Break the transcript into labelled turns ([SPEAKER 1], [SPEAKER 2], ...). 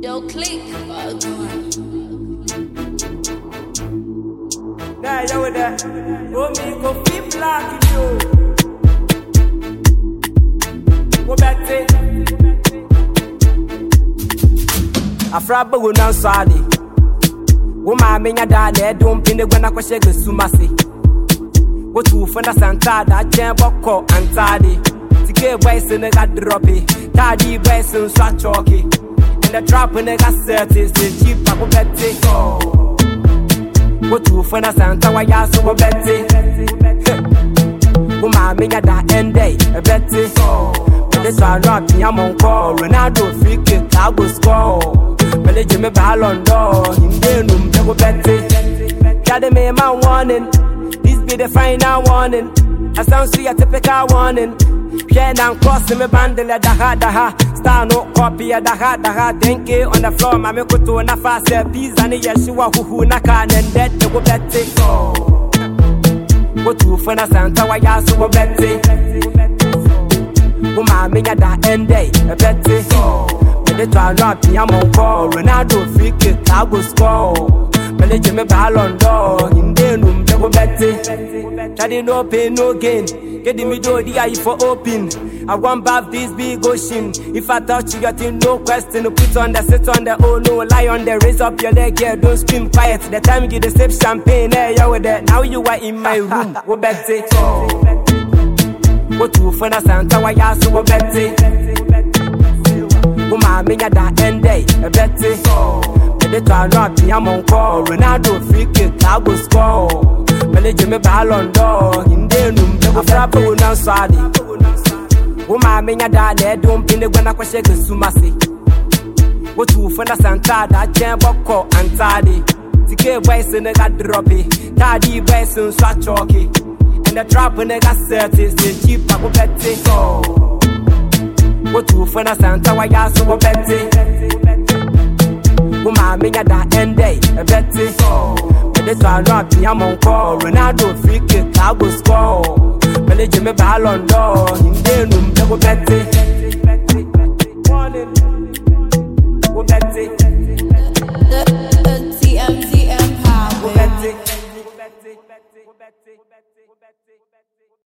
[SPEAKER 1] Yo, click.
[SPEAKER 2] Nah, yo, with that. Oh, me go flip like you. Go back to Afraba will not sorry. Woman, me, your dad, don't pin the when I question the Sumasi. What to find a Santa, chamber call and tardy. To get boys in the got droppy. Tardy boys and swat chalky. And the trap in the gas set is the cheap pack betty. What to find a Santa, why you so betty? Woman, me, your dad, end day, a betty. This one rock, I'm on call. Ronaldo free kick, I will score. But Jimmy Ballon d'Or, in the room, they will betty. Got me my warning. This be the final warning. I sound sweet, a typical warning. Yeah, now crossing me bundle at the ha. Star no copy at the ha. Think it on the floor, my make to na fast peas and Yeshua who na can and dead they will betty. What to find a Santa, why you so betty? Woman, me at the end day, a betty. But the trial rock, I'm on call. Ronaldo free kick, I will score. But Jimmy Ballon d'Or, in the room, they will betty. Daddy no pain, no gain. Get the middle, the eye for open. I want bath this big ocean. If I touch you, got no question. Put on the sit on the oh no, lie on the raise up your leg, yeah, don't scream quiet. The time you get the sip champagne, yeah, you were there. Now you are in my room, what betty? What to find a Santa, why you so betty? Woman, me at the end day, a betty. The trial rock, I'm on call. Ronaldo free kick, I will score. But Jimmy Ballon d'Or, in the room, they will flap on now, sorry. Woman, me your dad, don't pin the when I question the Sumasi. What to find a Santa, that chamber call and tardy. To get boys in the got droppy. Tardy boys and swat chalky. And the trap in the gas set is the cheap pack betty. What to find a Santa, why you so betty? Woman, me at the end day, a betty. But this one rock, I'm on call. Ronaldo free kick, I will score. But Jimmy Ballon d'Or, in the room, they will betty.